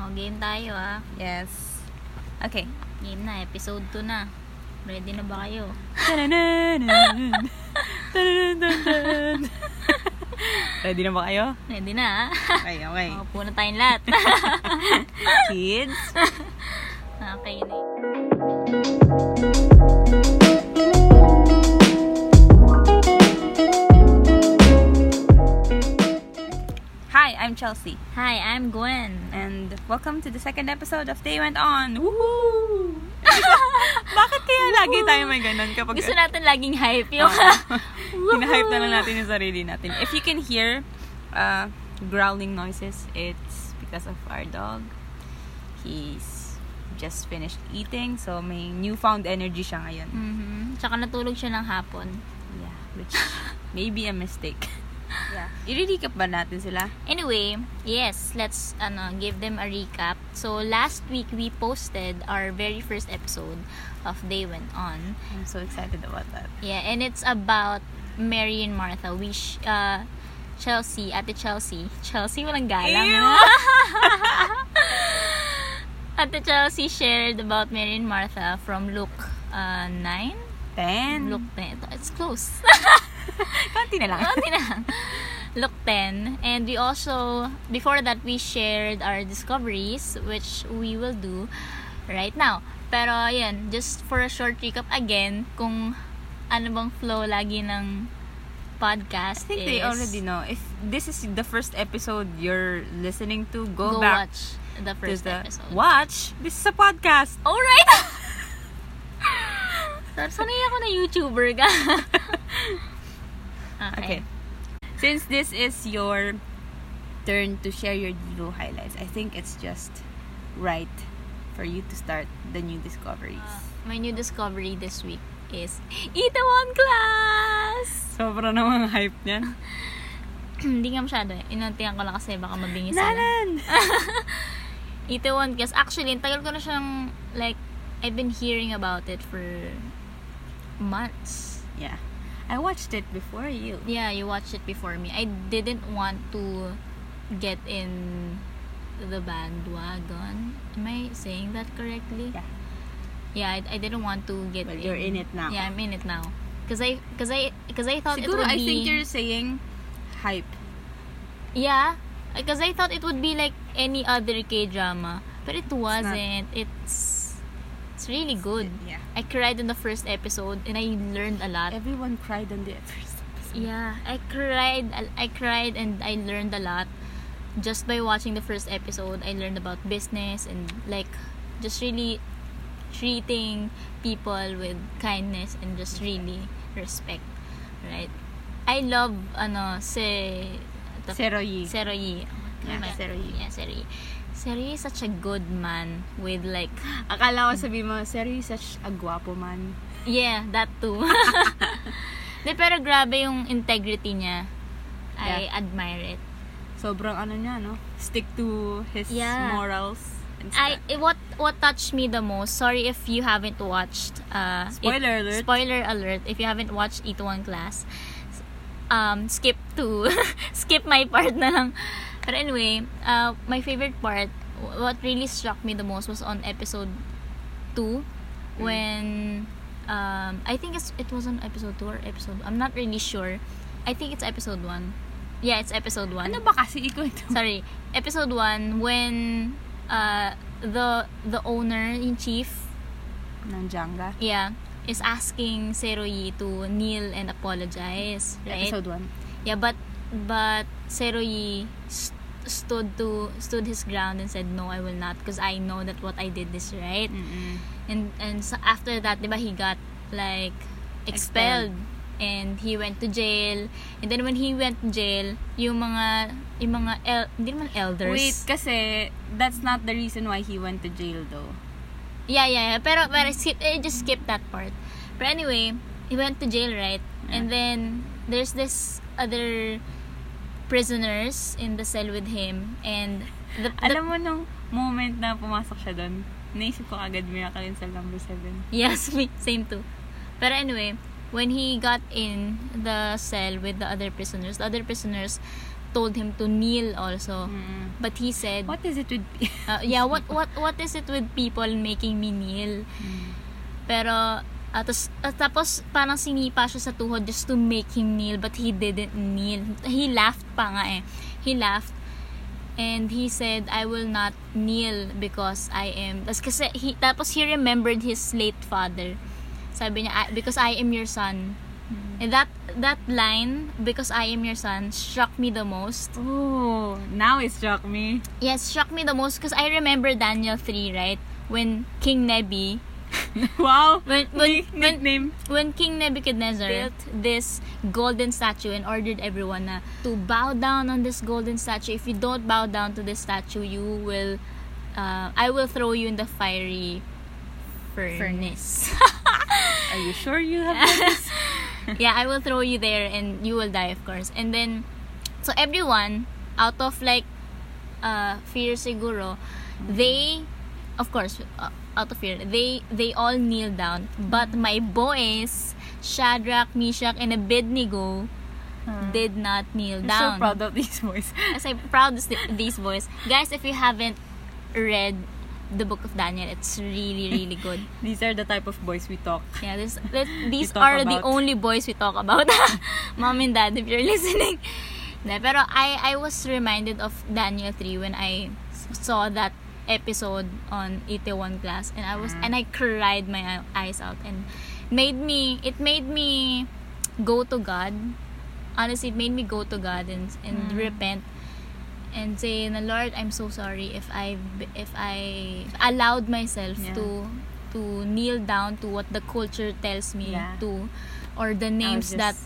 Oh, game tayo Yes. Okay. Game na, episode 2 na. Ready na ba kayo? Ready na ba kayo? Ready na Okay. Maupo na tayong lahat. Kids? Okay. Hi, I'm Chelsea. Hi, I'm Gwen. And welcome to the second episode of They Went On. Woohoo! Bakit kaya lagi tayo may ganun kapag... Gusto natin laging hype yung... Hina-hype na lang natin yung sarili natin. If you can hear growling noises, it's because of our dog. He's just finished eating, so may newfound energy siya ngayon. Tsaka natulog siya ng hapon. Yeah, which may be a mistake. Yeah. I-recap ba natin sila? Anyway, yes, let's give them a recap. So, last week we posted our very first episode of They Went On. I'm so excited about that. Yeah, and it's about Mary and Martha. Chelsea, walang galang. Ate Chelsea shared about Mary and Martha from Luke 9? 10? Luke 10. It's close. Kanti na lang. Luke 10. And we also, before that, we shared our discoveries, which we will do right now. Pero, yan, just for a short recap again, kung ano bang flow lagi ng podcast. I think they already know. If this is the first episode you're listening to, go back. Watch the first episode. Watch? This is a podcast. Alright! Sanay ako na YouTuber ka. Okay. Since this is your turn to share your Divo highlights, I think it's just right for you to start the new discoveries. My new discovery this week is Itaewon Class! Sobra namang hype niyan. Hindi nga masyado. Inantiyan ko lang kasi baka mabingis sila. Nanan! Itaewon Class. Actually, tagal ko na siyang, like, I've been hearing about it for months. Yeah. I watched it before you. Yeah, you watched it before me. I didn't want to get in the bandwagon. Am I saying that correctly? Yeah. Yeah, I didn't want to get in. But you're in it now. Yeah, I'm in it now. Cause I thought it Siguro, would be... I think you're saying hype. Yeah, because I thought it would be like any other K-drama. But it wasn't. It's really good. Yeah. I cried in the first episode and I learned a lot. Everyone cried on the first episode. Yeah, I cried and I learned a lot. Just by watching the first episode, I learned about business and like just really treating people with kindness and just really respect, right? I love Seroyi. Seroyi. Yeah, Seroyi. Yeah, Seroyi. Seroyi is such a good man with like... Akala ko sabihin mo, Seroyi is such a guwapo man. Yeah, that too. Pero grabe yung integrity niya. I admire it. Sobrang niya, no? Stick to his morals and stuff. What touched me the most, sorry if you haven't watched... Spoiler alert. Spoiler alert. If you haven't watched Itaewon Class, skip my part na lang. But anyway, my favorite part, what really struck me the most was on episode 2 when I think it was on episode 2 or episode, I'm not really sure. I think it's episode 1. Yeah, it's episode 1. Ano ba kasi ikaw ito? Sorry, episode 1 when the owner in chief ng Janga. Yeah, is asking Seroyi to kneel and apologize, right? Episode 1. Yeah, but Seroyi stood his ground and said, no, I will not, because I know that what I did is right. And so after that, diba, he got like expelled and he went to jail. And then when he went to jail, yung mga hindi naman elders. Wait, kasi that's not the reason why he went to jail though. Yeah. Pero just skip that part. But anyway, he went to jail, right? Yeah. And then there's this other prisoners in the cell with him, and alam mo nung moment na pumasok siya doon, naisip ko agad Miracle in Cell number 7. Yes, me, same too. Pero anyway, when he got in the cell with the other prisoners told him to kneel also. But he said, What is it with what is it with people making me kneel? Pero tapos parang sinipa siya sa tuhod just to make him kneel, but he didn't kneel. He laughed pa nga eh. He laughed and he said, I will not kneel because I am, tapos he remembered his late father. Sabi niya, because I am your son. And that line, because I am your son, struck me the most. Oh, now it struck me. Yes, struck me the most because I remember Daniel 3, right? When King Nebi Wow. When King Nebuchadnezzar built this golden statue and ordered everyone to bow down on this golden statue. If you don't bow down to this statue, I will throw you in the fiery furnace. Are you sure you have this? Yeah, I will throw you there and you will die, of course. And then, so everyone, out of fear siguro, they, of course, out of fear, they all kneel down. But my boys, Shadrach, Meshach, and Abednego, did not kneel down. I'm so proud of these boys. As I'm proud of these boys. Guys, if you haven't read the book of Daniel, it's really, really good. These are the type of boys we talk. Yeah, these are the only boys we talk about. Mom and Dad, if you're listening. Pero I was reminded of Daniel 3 when I saw that episode on Itaewon class, and I cried my eyes out, and it made me go to God. Honestly, it made me go to God and repent and say, Lord, I'm so sorry if I allowed myself to kneel down to what the culture tells me to, or the names that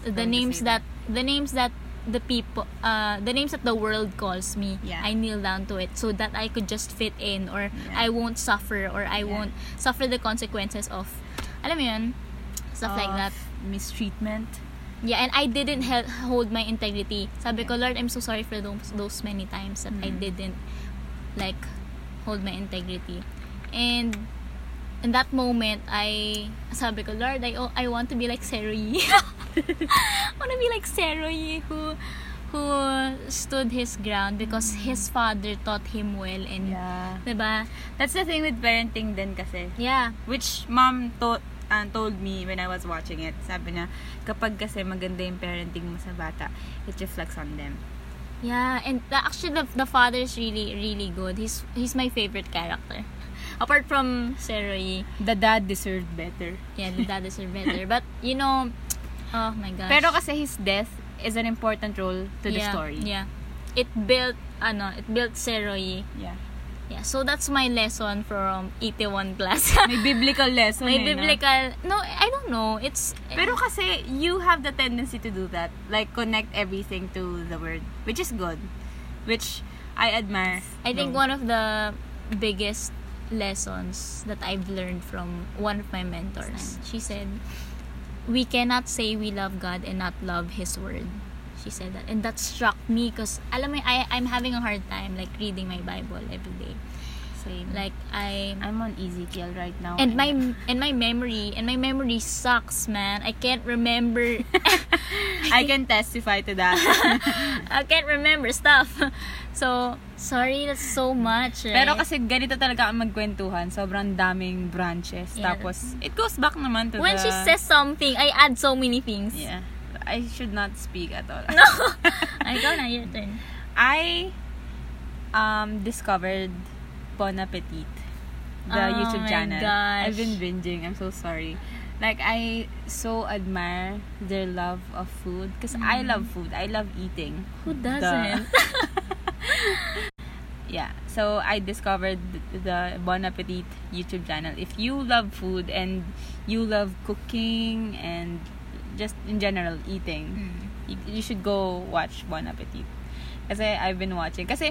the people, the names that the world calls me. I kneel down to it so that I could just fit in, or I won't suffer, or I won't suffer the consequences of, alam mo yun, stuff like that, mistreatment. Yeah, and I didn't hold my integrity. Sabi ko, Lord, I'm so sorry for those many times that I didn't hold my integrity. And in that moment, sabi ko, Lord, I want to be like Seroyi. I want to be like Seroyi, who stood his ground because his father taught him well, and diba? That's the thing with parenting din kasi. Yeah. Which mom told me when I was watching it. Sabi niya, kapag kasi maganda yung parenting mo sa bata, it reflects on them. Yeah, and actually the father is really, really good. He's my favorite character. Apart from Seroyi. The dad deserved better. Yeah, the dad deserved better. But, oh my gosh. Pero kasi his death is an important role to the story. Yeah. It built Seroyi. Yeah, so that's my lesson from Itaewon class. May biblical lesson. May biblical. No, I don't know. Pero kasi you have the tendency to do that, like connect everything to the word, which is good, which I admire. I think one of the biggest lessons that I've learned from one of my mentors. She said, "We cannot say we love God and not love His word." She said that, and that struck me because alam mo, I'm having a hard time reading my Bible every day. Same. I'm on Ezekiel right now. And my memory sucks, man. I can't remember. I can testify to that. I can't remember stuff. So, sorry, that's so much, right? Pero kasi ganito talaga ang magkwentuhan. Sobrang daming branches. Yeah, tapos, it goes back naman to when she says something, I add so many things. Yeah. I should not speak at all. No. Go na, your turn. I discovered Bon Appetit, the YouTube channel. Gosh. I've been binging. I'm so sorry. I so admire their love of food because I love food. I love eating. Who doesn't? Yeah. So I discovered the Bon Appetit YouTube channel. If you love food and you love cooking and just in general eating, you should go watch Bon Appetit. Kasi I've been watching. Kasi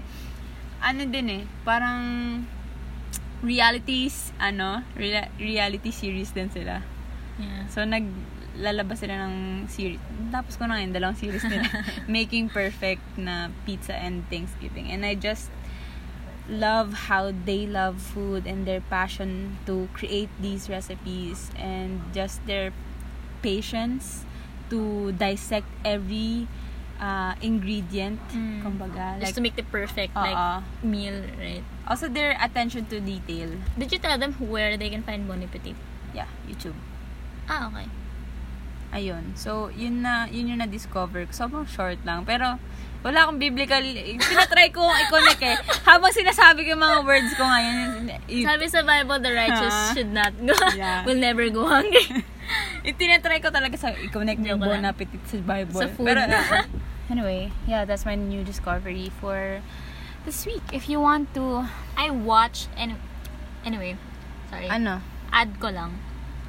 parang reality series din sila. Yeah. So naglalabas sila ng series. Tapos ko na yung dalawang series nila. Making Perfect na pizza and Thanksgiving. And I just love how they love food and their passion to create these recipes and just their patience to dissect every ingredient, kumbaga. Just to make the perfect meal, right? Also, their attention to detail. Did you tell them where they can find Bon Appetit? Yeah, YouTube. Ah, okay. Ayun. So, yun yung na-discover ko. Sobrang short lang. Pero, wala akong biblical. Tinatry ko i-connect eh. Habang sinasabi ko yung mga words ko ngayon. Sabi sa Bible, the righteous should not go. Yeah. Will never go hungry. Tinatry ko talaga sa i-connect yung Bon Appetit sa Bible. Sa food. Pero, anyway, yeah, that's my new discovery for this week. If you want to... I watched, anyway, sorry. Ano? Add ko lang.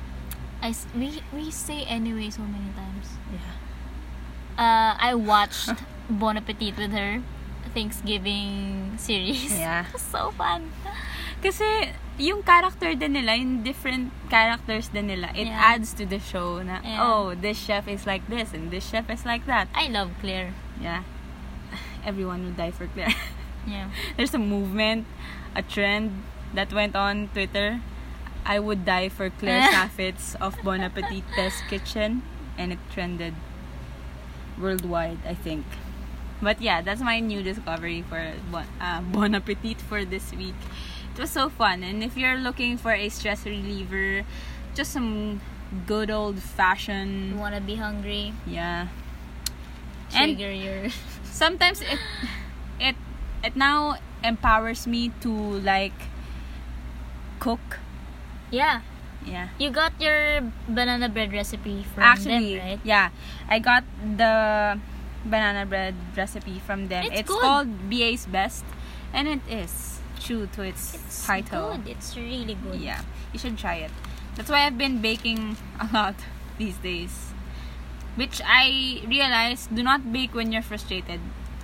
We say anyway so many times. Yeah. I watched Bon Appetit with her Thanksgiving series. Yeah. It was so fun. Kasi, yung character din nila, yung different characters din nila, it adds to the show na, oh, this chef is like this, and this chef is like that. I love Claire. Yeah. Everyone would die for Claire. Yeah. There's a movement, a trend that went on Twitter. I would die for Claire Saffitz of Bon Appetit Test Kitchen, and it trended worldwide, I think. But yeah, that's my new discovery for Bon Appetit for this week. It was so fun, and if you're looking for a stress reliever, just some good old fashioned. You wanna be hungry? Yeah. Trigger your. Sometimes it now empowers me to like cook. Yeah. Yeah. You got your banana bread recipe from Actually, them, right? Yeah. I got the banana bread recipe from them. It's good. called BA's Best, and it is true to its title. Good. It's really good. Yeah. You should try it. That's why I've been baking a lot these days. Which I realized, do not bake when you're frustrated.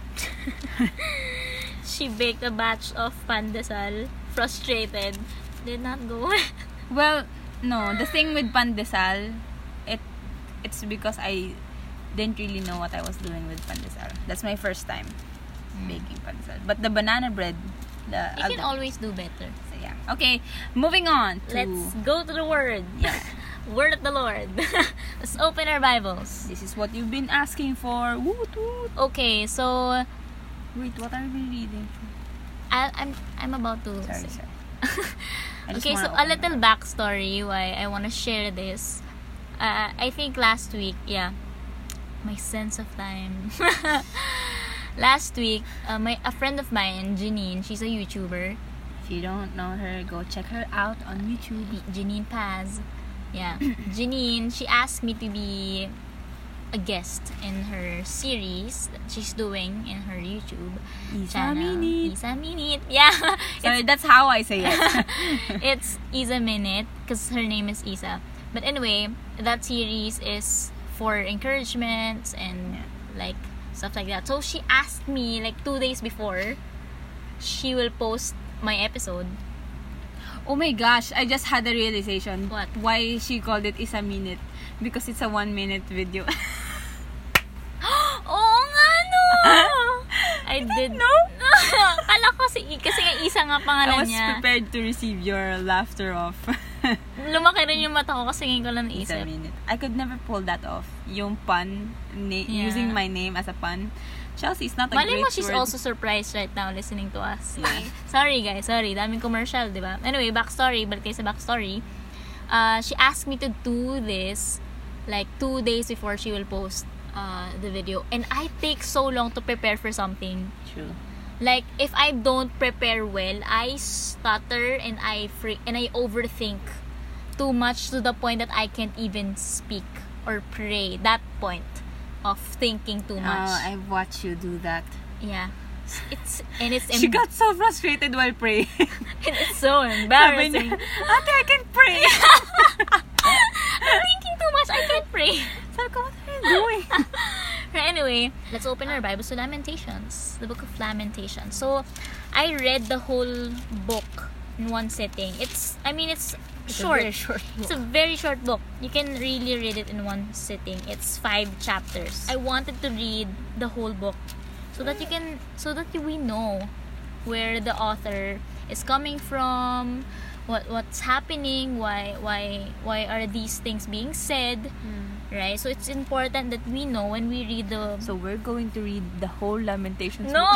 She baked a batch of pandesal, frustrated. Did not go well. Well, no. The thing with pandesal, it's because I didn't really know what I was doing with pandesal. That's my first time baking pandesal. But the banana bread, you can always do better. So yeah. Okay, moving on to... Let's go to the word. Yeah. Word of the Lord. Let's open our Bibles. This is what you've been asking for. Woot woot. Okay, so Wait, what are we reading? I'm about to Sorry. say. I just Okay, wanna so a open little it. backstory why I want to share this. I think last week, my sense of time. Last week, a friend of mine, Janine, she's a YouTuber. If you don't know her, go check her out on YouTube. Janine Paz. Yeah. Janine, she asked me to be a guest in her series that she's doing in her YouTube channel. Isa Minute. Yeah. Sorry, that's how I say it. It's Isa Minute because her name is Isa. But anyway, that series is for encouragements and like stuff like that. So she asked me like 2 days before she will post my episode. Oh my gosh, I just had a realization. What? Why she called it Isa Minute? Because it's a 1 minute video. Oo nga, no! I did know? Kala ko kasi nga Isa nga I pangalan was niya. prepared to receive your laughter off. Lumaki rin yung mata ko kasi ngayon ko lang Isa naisip. Minute. I could never pull that off. Yung pun, using my name as a pun. Chelsea is not a Mali great mo, she's word. also surprised right now listening to us. Yeah. Sorry guys, sorry. Daming commercial, di ba? Anyway, backstory. Balik tayo sa backstory. She asked me to do this like 2 days before she will post the video. And I take so long to prepare for something. True. Like, if I don't prepare well, I stutter and I overthink too much to the point that I can't even speak or pray. That point of thinking too much. I've watched you do that. Yeah. She got so frustrated while praying. It's so Sabi embarrassing. niya, Ate, I can pray. I'm thinking too much. I can't pray. Sabi ko, what are you doing? Anyway, let's open our Bibles to Lamentations. The book of Lamentations. So, I read the whole book in one sitting. It's short. A very short book. It's a very short book. You can really read it in one sitting. It's 5 chapters. I wanted to read the whole book so that we know where the author is coming from, what's happening, why are these things being said, right? So it's important that we know when we read the... So we're going to read the whole Lamentations. No!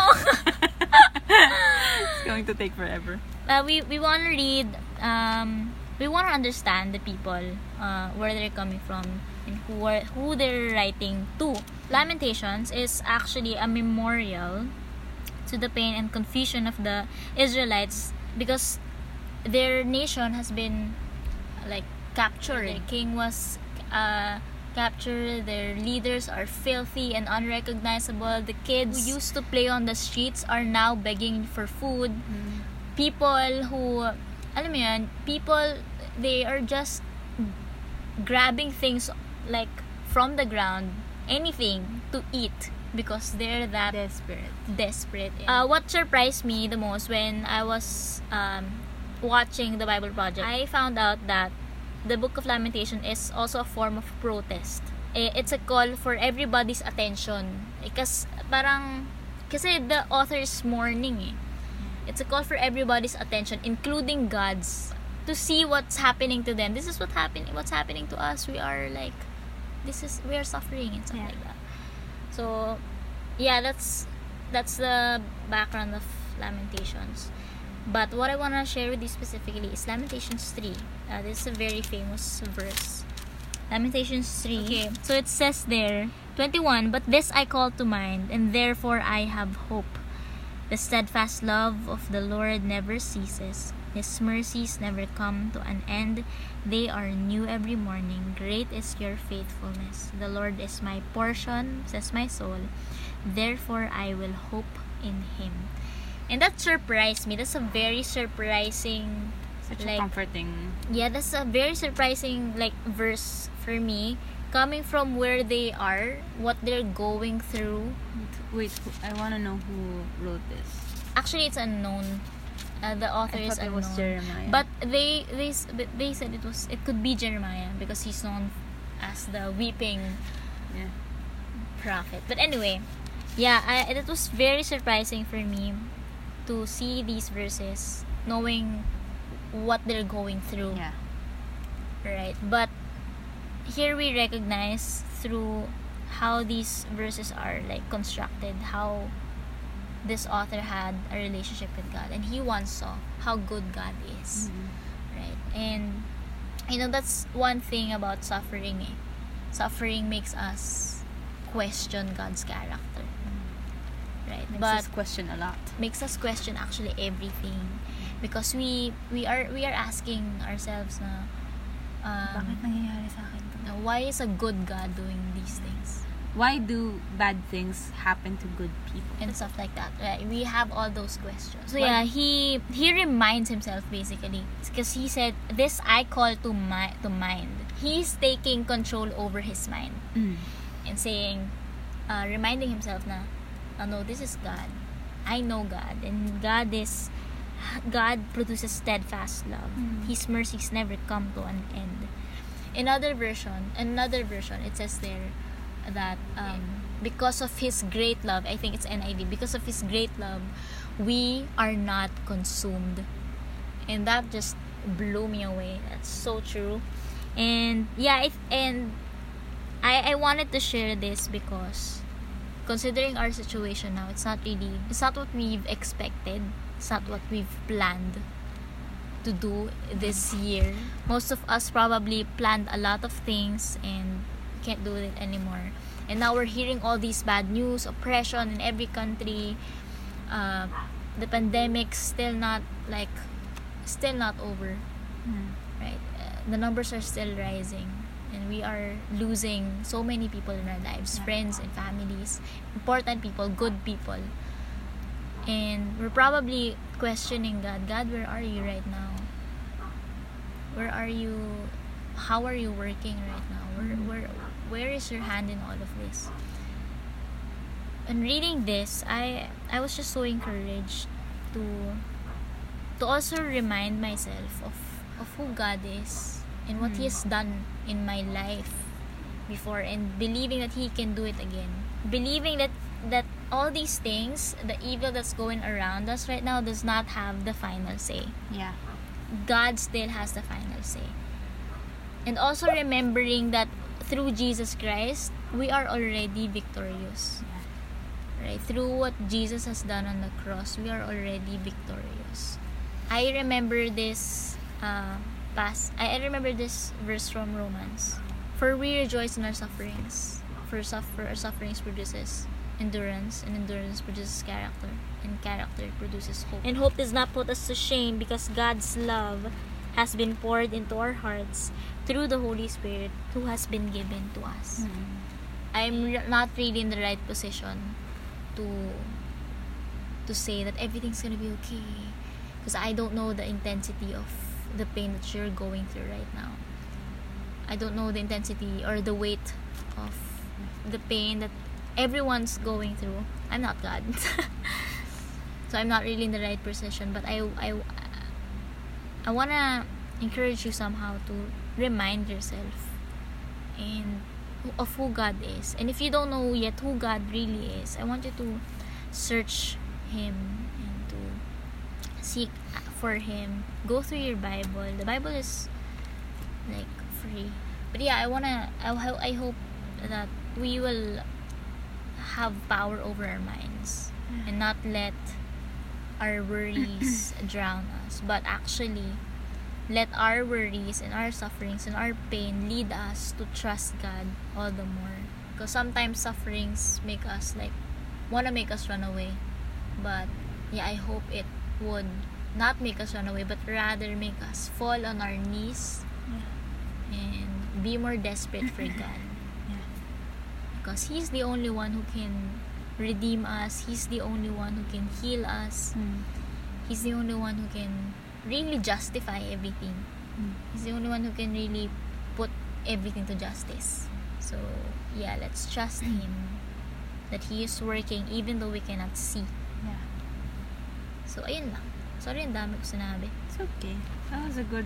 It's going to take forever. We want to read, we want to understand the people, where they're coming from, and who they're writing to. Lamentations is actually a memorial to the pain and confusion of the Israelites because their nation has been like captured. Their king was captured. Their leaders are filthy and unrecognizable. The kids who used to play on the streets are now begging for food. People who, alam mo yun, people, they are just grabbing things like from the ground, anything to eat because they're that desperate. What surprised me the most when I was watching the Bible Project, I found out that the Book of Lamentation is also a form of protest. It's a call for everybody's attention. Kasi the author is mourning. It's a call for everybody's attention, including God's, to see what's happening to them. This is what's happening to us. We are suffering and stuff like that. So, yeah, that's the background of Lamentations. But what I want to share with you specifically is Lamentations 3. This is a very famous verse. Lamentations 3. Okay. So it says there, 21, "But this I call to mind, and therefore I have hope. The steadfast love of the Lord never ceases. His mercies never come to an end. They are new every morning. Great is your faithfulness. The Lord is my portion, says my soul. Therefore I will hope in Him." And that surprised me. That's a very surprising, such a comforting. Yeah, that's a very surprising verse for me, coming from where they are, what they're going through. Wait, I want to know who wrote this. Actually, it's unknown. The author is unknown. It was Jeremiah. But they said it could be Jeremiah because he's known as the weeping prophet. But anyway, it was very surprising for me to see these verses, knowing what they're going through. Yeah. Right. But here we recognize through how these verses are constructed, how this author had a relationship with God, and he once saw how good God is. Right. And that's one thing about suffering. Suffering makes us question God's character. Right. Makes us question a lot. Makes us question actually everything, because we are asking ourselves na bakit nangyayari sa akin to? Why is a good God doing these things? Why do bad things happen to good people? And stuff like that. Right? We have all those questions. So he reminds himself basically, because he said, "This I call to mind." He's taking control over his mind and saying, reminding himself na, no, this is God. I know God, and God produces steadfast love. His mercies never come to an end. Another version, it says there that because of His great love, I think it's NIV, because of His great love, we are not consumed. And that just blew me away. That's so true. And I wanted to share this because considering our situation now, it's not what we've expected. It's not what we've planned to do this year. Most of us probably planned a lot of things and can't do it anymore. And now we're hearing all these bad news, oppression in every country. The pandemic's still not over. Right? The numbers are still rising. And we are losing so many people in our lives, friends and families, important people, good people. And we're probably questioning God, where are you right now? Where are you? How are you working right now? Where is your hand in all of this? And reading this, I was just so encouraged to also remind myself of who God is and what He has done in my life before, and believing that He can do it again. Believing that all these things, the evil that's going around us right now, does not have the final say. Yeah. God still has the final say. And also remembering that through Jesus Christ, we are already victorious. Right? Through what Jesus has done on the cross, we are already victorious. I remember this I remember this verse from Romans. For we rejoice in our sufferings. For our sufferings produces endurance, and endurance produces character, and character produces hope. And hope does not put us to shame, because God's love has been poured into our hearts through the Holy Spirit who has been given to us. I'm not really in the right position to say that everything's gonna be okay, because I don't know the intensity of the pain that you're going through right now. I don't know the intensity or the weight of the pain that everyone's going through. I'm not God. So I'm not really in the right position, but I want to encourage you somehow to remind yourself of who God is. And if you don't know yet who God really is, I want you to search Him and to seek for Him. Go through your Bible. The Bible is like free. But yeah, I hope that we will have power over our minds and not let our worries drown us, but actually let our worries and our sufferings and our pain lead us to trust God all the more. Because sometimes sufferings make us want to make us run away. But yeah, I hope it would not make us run away, but rather make us fall on our knees and be more desperate for God. Because He's the only one who can redeem us. He's the only one who can heal us. He's the only one who can really justify everything. He's the only one who can really put everything to justice. So yeah, let's trust Him that He is working even though we cannot see. So ayun lang. Sorry, ang dami ko sinabi. It's okay. That was a good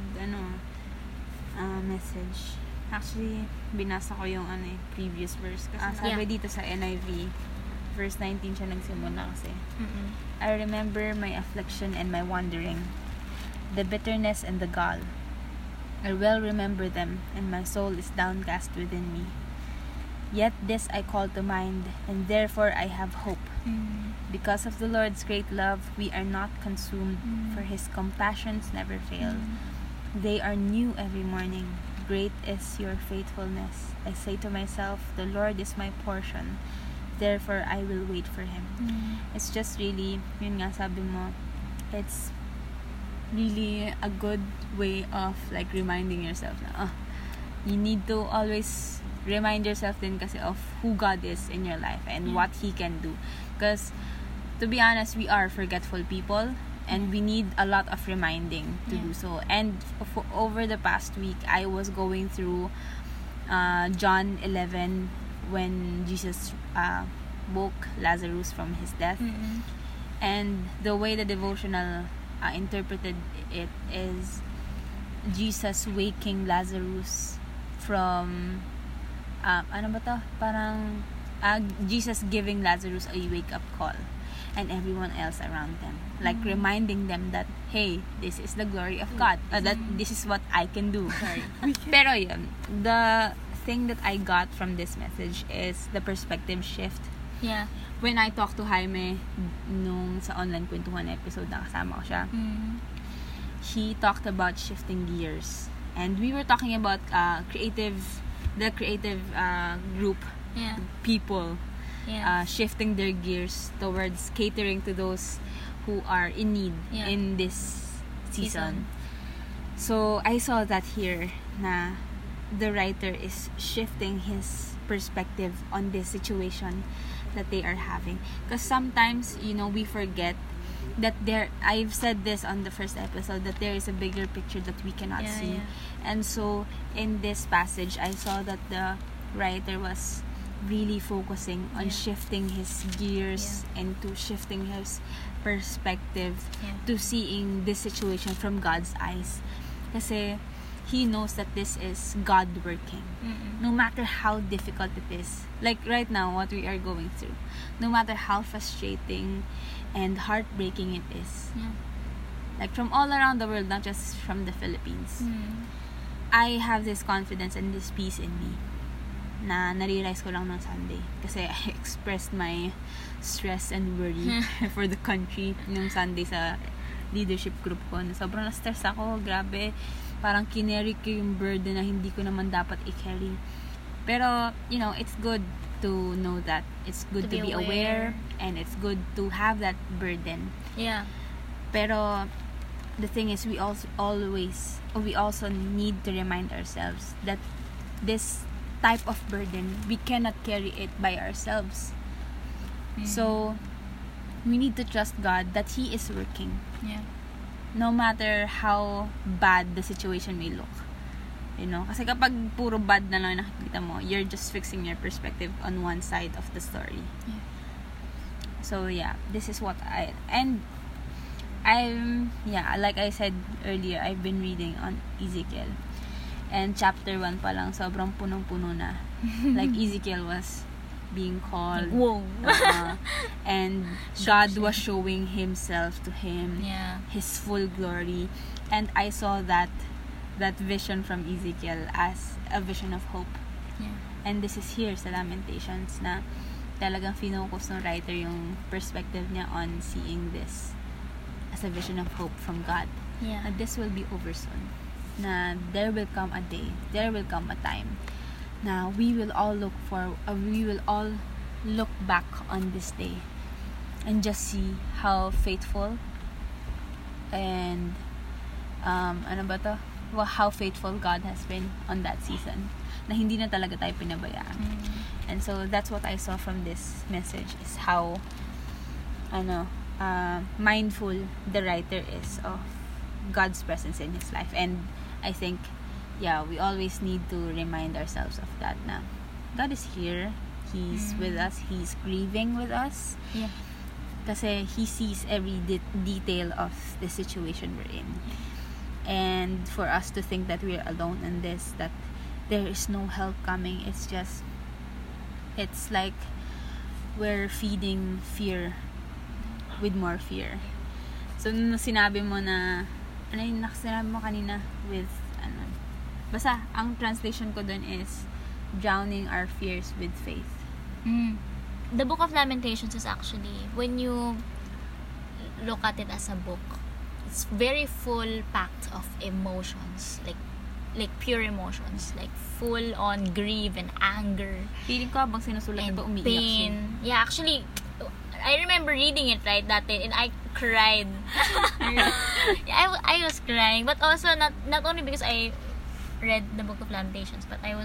message. Actually, binasa ko yung previous verse. Kasi sabi dito sa NIV, verse 19 siya nagsimula kasi. I remember my affliction and my wandering, the bitterness and the gall. I well remember them, and my soul is downcast within me. Yet this I call to mind, and therefore I have hope. Because of the Lord's great love, we are not consumed, for His compassions never fail. They are new every morning. Great is your faithfulness. I say to myself, the Lord is my portion, therefore I will wait for Him. It's just really, yun nga sabi mo, it's really a good way of reminding yourself na you need to always remind yourself din kasi of who God is in your life and what He can do. Because to be honest, we are forgetful people, and we need a lot of reminding to do so. And over the past week, I was going through John 11 when Jesus woke Lazarus from his death. And the way the devotional interpreted it is Jesus waking Lazarus from parang Jesus giving Lazarus a wake-up call and everyone else around them, reminding them that, hey, this is the glory of God, that this is what I can do. Pero yun, the thing that I got from this message is the perspective shift. When I talked to Jaime nung sa online kwentuhan episode na kasama ko siya, he talked about shifting gears, and we were talking about the creative group people shifting their gears towards catering to those who are in need in this season. So I saw that here na the writer is shifting his perspective on this situation that they are having, because sometimes we forget that I've said this on the first episode, that there is a bigger picture that we cannot see. And so in this passage, I saw that the writer was really focusing on shifting his gears and to shifting his perspective to seeing this situation from God's eyes. Kasi he knows that this is God working. No matter how difficult it is. Like right now, what we are going through. No matter how frustrating and heartbreaking it is. Like from all around the world, not just from the Philippines. I have this confidence and this peace in me na nare-realize ko lang ng Sunday. Kasi I expressed my stress and worry for the country nung Sunday sa leadership group ko. Sobrang na-stress ako, grabe. Parang kinary ko yung burden na hindi ko naman dapat i-carry. Pero, you know, it's good to know that. It's good to be aware. And it's good to have that burden. Yeah. Pero, the thing is, we also need to remind ourselves that this type of burden, we cannot carry it by ourselves. So, we need to trust God that He is working. Yeah. No matter how bad the situation may look. You know? Kasi kapag puro bad na lang nakikita mo, you're just fixing your perspective on one side of the story. Yeah. So, yeah. This is what like I said earlier, I've been reading on Ezekiel. And chapter 1 pa lang, sobrang punong-puno na. Like, Ezekiel was being called. Whoa. And God was showing Himself to him. Yeah. His full glory. And I saw that vision from Ezekiel as a vision of hope. Yeah. And this is here sa Lamentations na talagang finocus ng writer yung perspective niya on seeing this as a vision of hope from God. Yeah. And this will be over soon. Na there will come a day, there will come a time na we will all look back on this day and just see how faithful and how faithful God has been on that season, na hindi na talaga tayo pinabayaan. And so that's what I saw from this message, is how mindful the writer is of God's presence in his life. And I think, we always need to remind ourselves of that, na God is here, He's with us, He's grieving with us. Yeah. Kasi He sees every detail of the situation we're in. And for us to think that we're alone in this, that there is no help coming, it's like we're feeding fear with more fear. So, sinabi mo na, sinabi mo kanina with, basta, ang translation ko dun is, drowning our fears with faith. The Book of Lamentations is actually, when you look at it as a book, it's very full packed of emotions, like pure emotions, like full on grief and anger. Feeling ko habang sinusulat and ito, umiiyak pain. siya. Yeah, actually, I remember reading it that day, and I cried. I was crying, but also not only because I read the Book of Lamentations, but I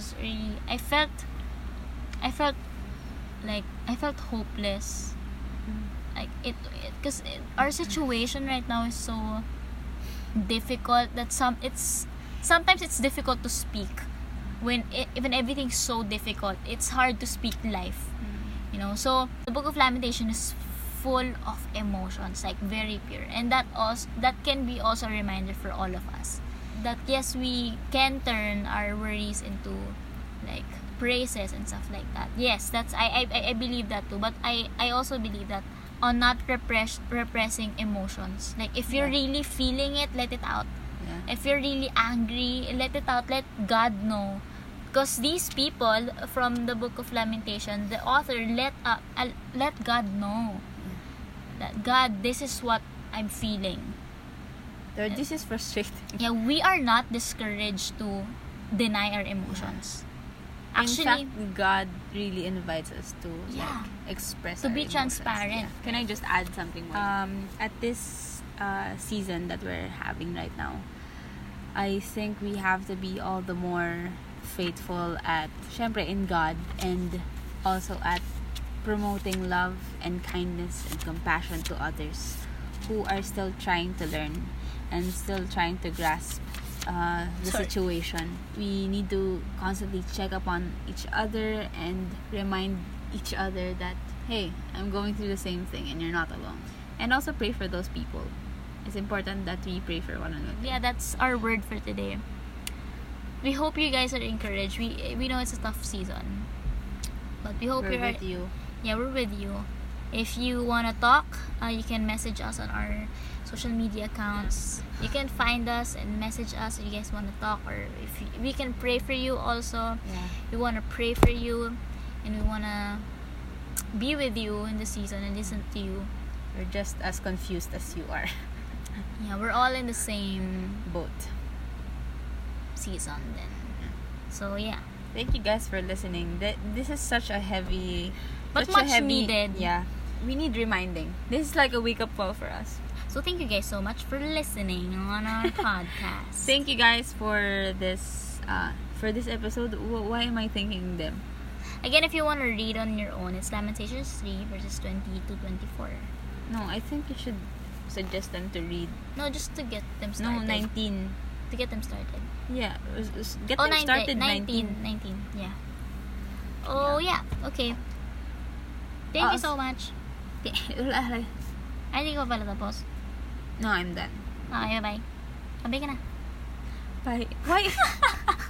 felt hopeless. Like because our situation right now is so difficult that sometimes it's difficult to speak when even everything's so difficult. It's hard to speak life. You know, so the Book of Lamentation is full of emotions, like very pure, and that can be also a reminder for all of us that yes, we can turn our worries into like praises and stuff like that. Yes, that's I believe that too, but I also believe that on not repressing emotions. Like if you're really feeling it, let it out. If you're really angry, let it out. Let God know. Because these people from the Book of Lamentation, the author let God know that God, this is what I'm feeling. Lord, this is frustrating. Yeah, we are not discouraged to deny our emotions. Actually, in fact, God really invites us to express to our be emotions. transparent. Yeah. Can I just add something more? At this season that we're having right now, I think we have to be all the more faithful at, syempre, in God, and also at promoting love and kindness and compassion to others who are still trying to learn and still trying to grasp the situation. We need to constantly check up on each other and remind each other that, hey, I'm going through the same thing and you're not alone. And also pray for those people. It's important that we pray for one another. Yeah, that's our word for today. We hope you guys are encouraged. We know it's a tough season, but we hope we're with you. Yeah, we're with you. If you want to talk, you can message us on our social media accounts. You can find us and message us if you guys want to talk, or if we can pray for you also. Yeah. We want to pray for you, and we want to be with you in the season and listen to you. We're just as confused as you are. Yeah, we're all in the same Both. season then. So yeah, Thank you guys for listening. This is such a heavy, but such a much heavy, needed. Yeah, we need reminding. This is like a wake up call for us. So thank you guys so much for listening on our podcast. Thank you guys for this episode. Why am I thanking them? Again, if you want to read on your own, it's Lamentations 3 verses 20 to 24. No, I think you should suggest them to read. No, just to get them No, started. 19. To get them started. Yeah, get Oh, them started. 19. Yeah. Oh, yeah. Okay. Thank you so much. Wala. Ay, hindi ko pala tapos. No, I'm done. Okay, bye. Sabi ka na. Bye. Why?